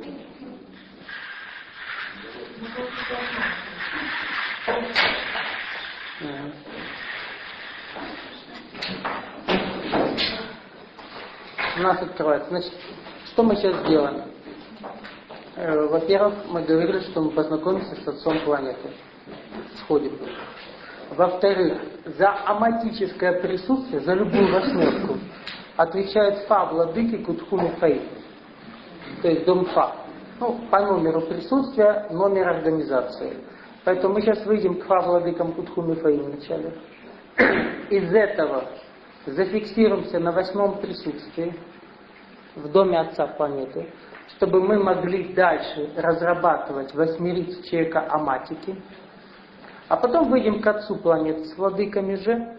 У нас открывается. Значит, что мы сейчас делаем? Во-первых, мы говорили, что мы познакомимся с отцом планеты. Сходим. Во-вторых, за аматическое присутствие, за любую восьмерку, отвечает Фа владыки Кутхуми Фаи. То есть дом Фа. По номеру присутствия, номер организации. Поэтому мы сейчас выйдем к Фа владыкам Кутхуми Фаи вначале. Из этого зафиксируемся на 8-м присутствии в доме Отца планеты, чтобы мы могли дальше разрабатывать восьмерицу человека аматики. А потом выйдем к Отцу планеты с владыками же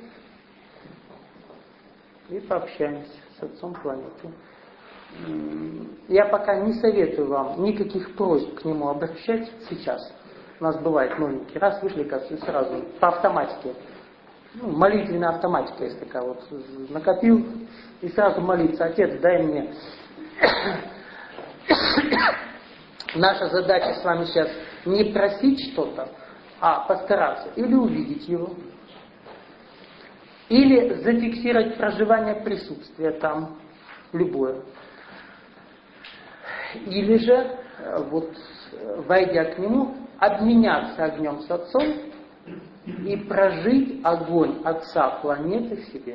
и пообщаемся с Отцом планеты. Я пока не советую вам никаких просьб к нему обращать сейчас. У нас бывает новенький. Раз вышли, кажется, сразу по автоматике. Молитвенная автоматика есть такая вот. Накопил и сразу молиться. Отец, дай мне. Наша задача с вами сейчас не просить что-то, а постараться или увидеть его, или зафиксировать проживание присутствия там, любое. Или же, вот, войдя к нему, обменяться огнем с Отцом и прожить огонь Отца планеты в себе.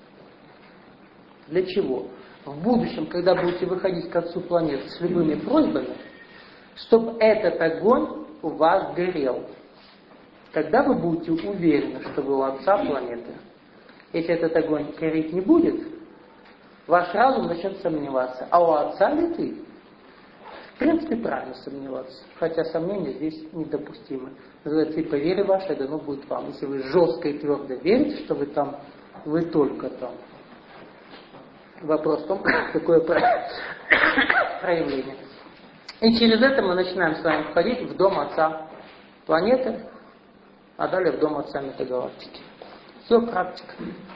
Для чего? В будущем, когда будете выходить к Отцу планеты с любыми просьбами, чтобы этот огонь у вас горел. Тогда вы будете уверены, что вы у Отца планеты. Если этот огонь гореть не будет, ваш разум начнет сомневаться. А у Отца ли ты? В принципе, правильно сомневаться. Хотя сомнения здесь недопустимы. Называется, и по вере вашей дано будет вам. Если вы жестко и твердо верите, что вы там, вы только там. Вопрос в том, какое проявление. И через это мы начинаем с вами входить в дом Отца планеты, а далее в дом Отца метагалактики. Все, практика.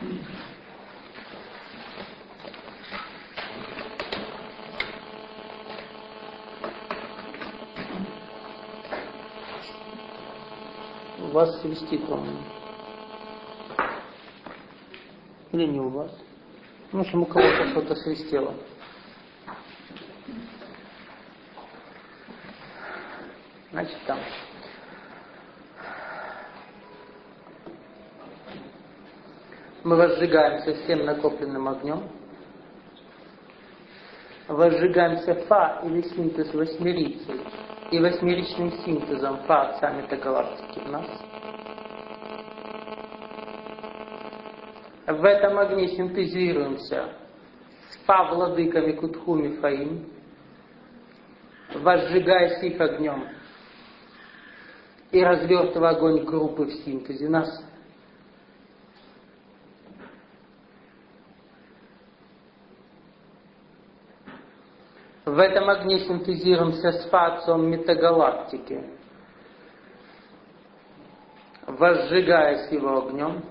У вас свистит, по-моему. Или не у вас? В общем, у кого-то что-то свистело. Значит, там. Мы возжигаемся всем накопленным огнем. Возжигаемся Фа или синтез восьмерицы и восьмеричным синтезом Фа Отца метагалактики в нас. В этом огне синтезируемся с Фа владыками Кутхуми Фаим, возжигаясь их огнем и развертывая огонь группы в синтезе нас. В этом огне синтезируемся с Фа Отцом метагалактики, возжигаясь его огнем,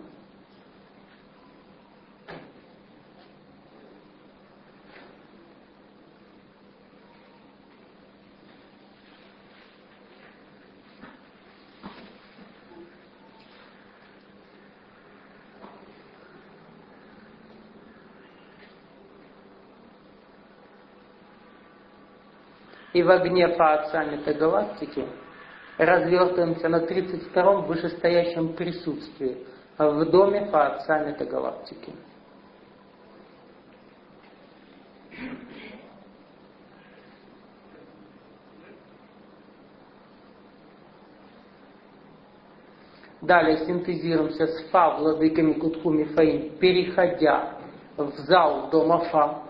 и в огне Фа Отца метагалактики развертываемся на 32-м вышестоящем присутствии в доме Фа Отца метагалактики. Далее синтезируемся с Фа владыками Кутхуми Фаим, переходя в зал дома Фа.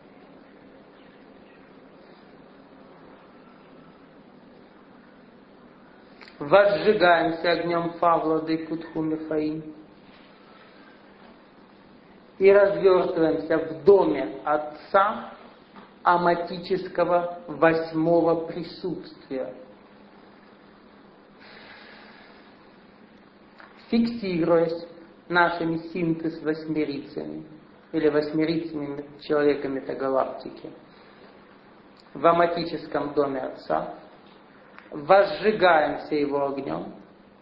Возжигаемся огнем Фа владык Кутхуми Фаим и развертываемся в доме Отца аматического 8-го присутствия, фиксируясь нашими синтез восьмерицами или восьмерицами человека метагалактики в аматическом доме Отца, возжигаемся его огнем,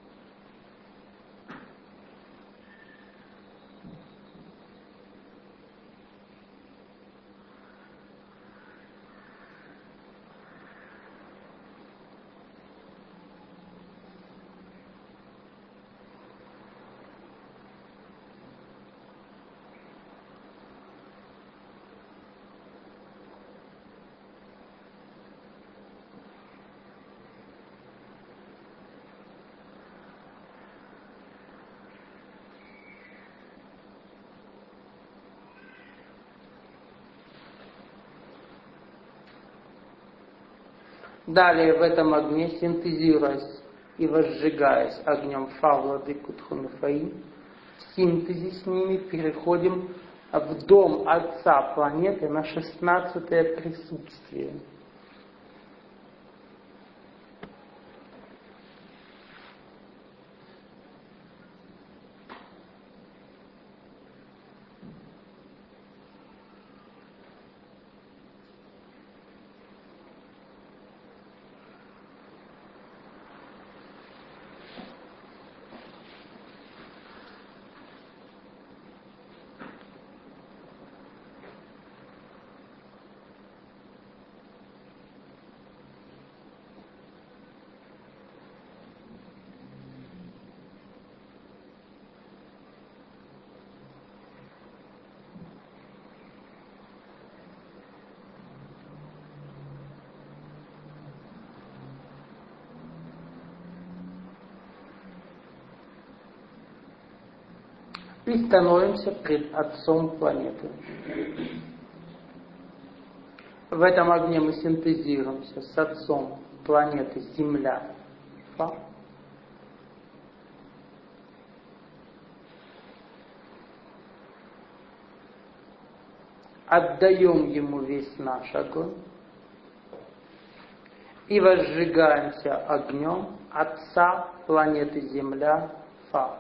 далее в этом огне, синтезируясь и возжигаясь огнем Фа, Владыку Тхунуфаи, в синтезе с ними переходим в дом Отца планеты на 16-е присутствие. И становимся пред Отцом планеты. В этом огне мы синтезируемся с Отцом планеты Земля, Фа. Отдаем ему весь наш огонь и возжигаемся огнем Отца планеты Земля, Фа.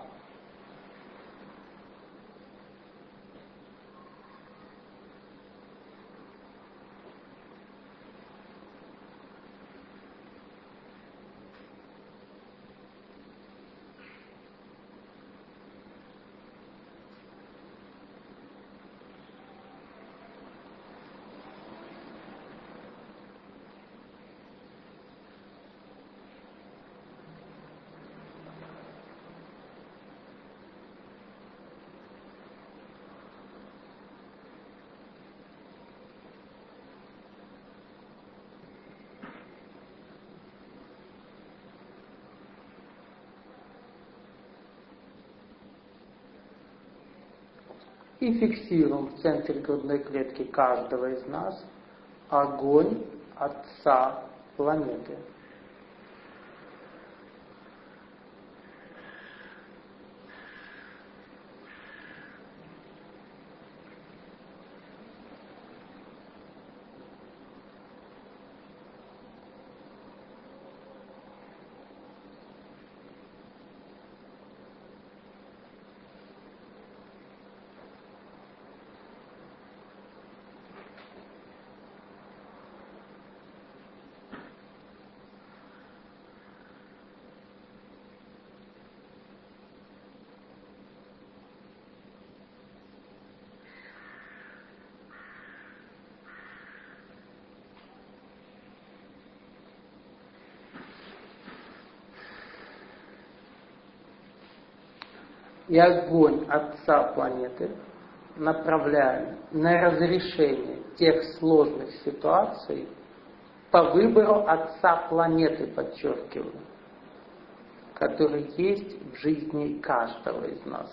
И фиксируем в центре грудной клетки каждого из нас огонь Отца планеты. И огонь Отца планеты направляем на разрешение тех сложных ситуаций по выбору Отца планеты, подчеркиваю, который есть в жизни каждого из нас.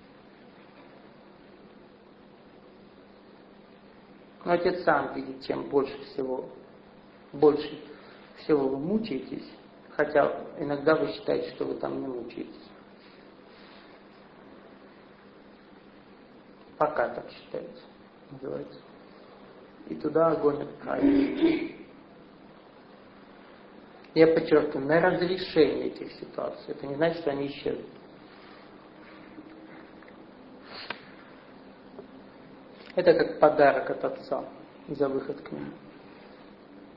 Но Отец сам видит, чем больше всего вы мучаетесь, хотя иногда вы считаете, что вы там не мучаетесь. Пока так считается, называется. И туда огонь отправится. Я подчеркиваю, на разрешение этих ситуаций. Это не значит, что они исчезнут. Это как подарок от Отца за выход к нему.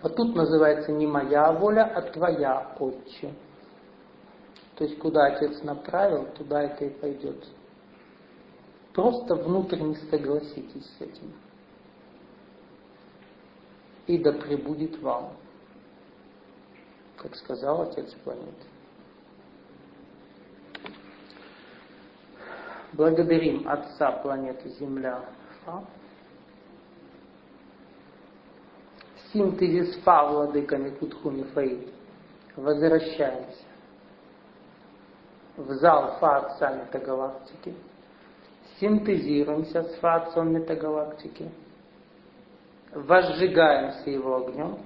Вот тут называется не моя воля, а твоя, Отче. То есть куда Отец направил, туда это и пойдет. Просто внутренне согласитесь с этим. И да пребудет вам, как сказал Отец планеты. Благодарим Отца планеты Земля Фа. Синтезис Фа владыками Кутхуми Фаи. Возвращаемся в зал Фа Отца Метагалактики. Синтезируемся с Фа Отцом Метагалактики. Возжигаемся его огнем.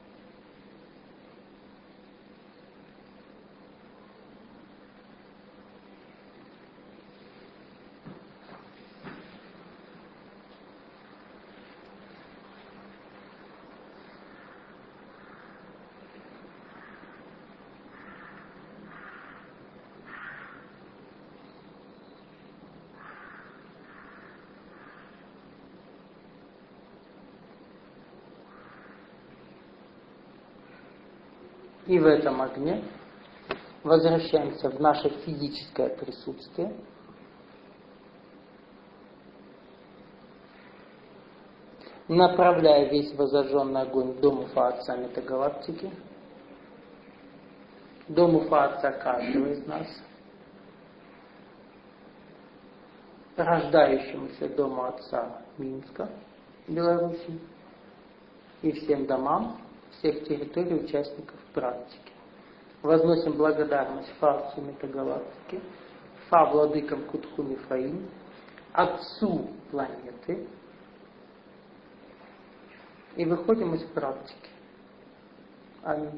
И в этом огне возвращаемся в наше физическое присутствие. Направляя весь возожженный огонь в дом Уфа Отца Метагалактики, дом Уфа Отца каждого из нас, рождающемуся дому Отца Минска, Беларуси, и всем домам всех территорий участников практики. Возносим благодарность Фа Отцу Метагалактики, Фа владыкам Кутхуми Фаим, Отцу планеты, и выходим из практики. Аминь.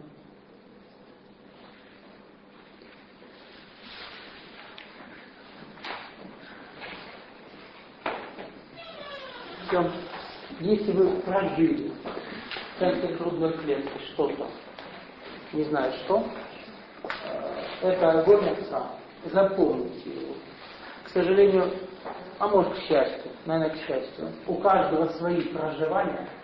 Все. Если вы прожили в центре грудной клетки что-то, не знаю что, это огонь Отца. Запомните его. К сожалению, а может к счастью, наверное, к счастью, у каждого свои проживания.